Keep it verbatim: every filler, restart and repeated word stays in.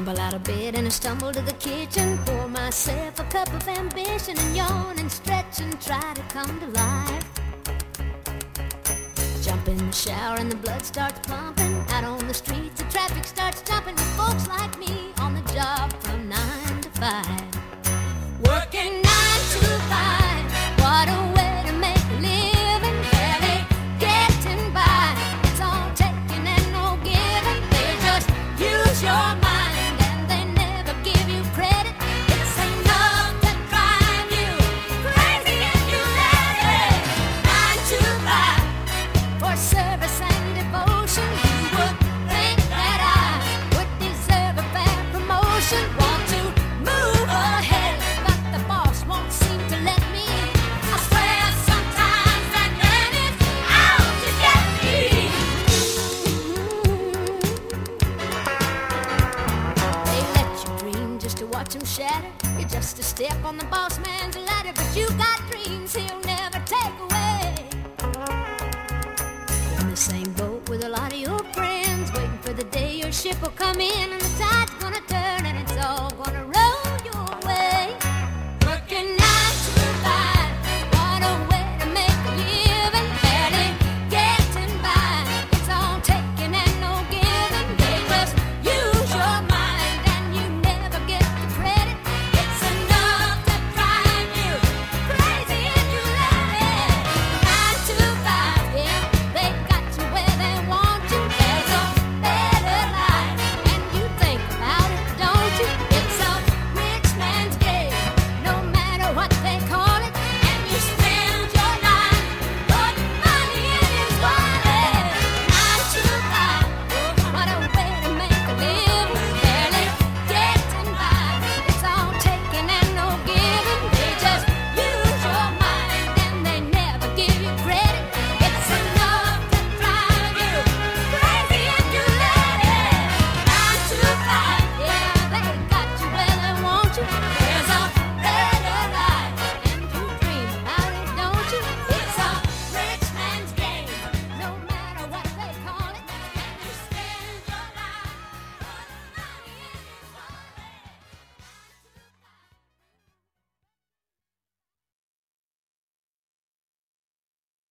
Tumble out of bed and I stumble to the kitchen, pour myself a cup of ambition and yawn and stretch and try to come to life. Jump in the shower and the blood starts pumping. Out on the streets the traffic starts jumping with folks like me on the job from nine to five. Working nine to five, what a way to make a living. Barely getting by, it's all taking and no giving. They just use your mind. You're just a step on the boss man's ladder, but you got dreams he'll never take away. In the same boat with a lot of your friends, waiting for the day your ship will come in and the tide's gonna turn and it's all gonna